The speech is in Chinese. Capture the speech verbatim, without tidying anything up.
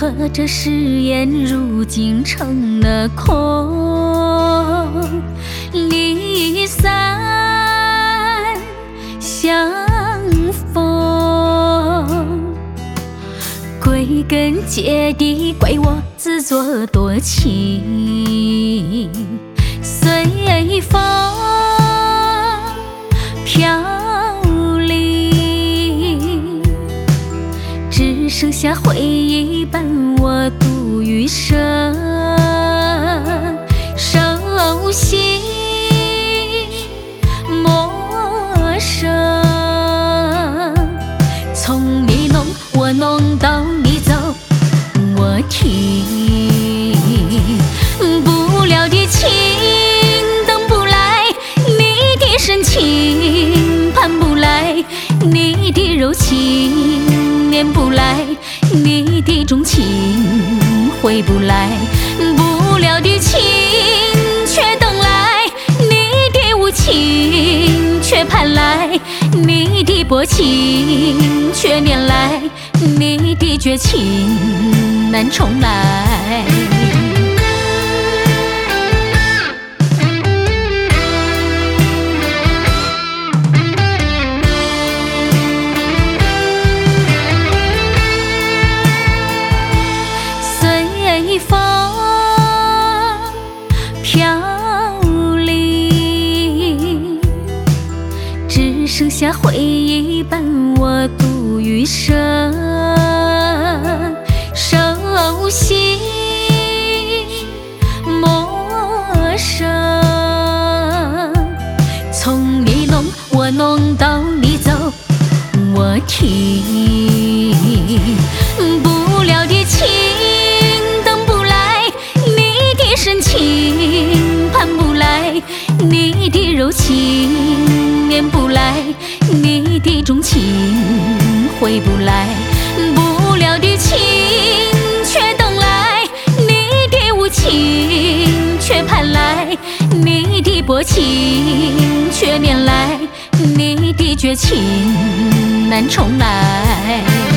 何这誓言如今成了空？离散相逢，归根结底怪我自作多情，随风飘零，只剩下回忆伴我度余生。手心陌生，从你弄我弄到你走我停，不了的情等不来，你的深情盼不来，你的柔情念不来，你的钟情回不来，不了的情却等来，你的无情却盼来，你的薄情却念来，你的绝情难重来。随风飘零，只剩下回忆伴我度余生。手心陌生，从你弄我弄到你走我停，不了的情等不来，你的深情盼不来，你的柔情念不来，你的钟情回不来，不了的情却等来，你的无情却盼来，你的薄情却念来，你的绝情难重来。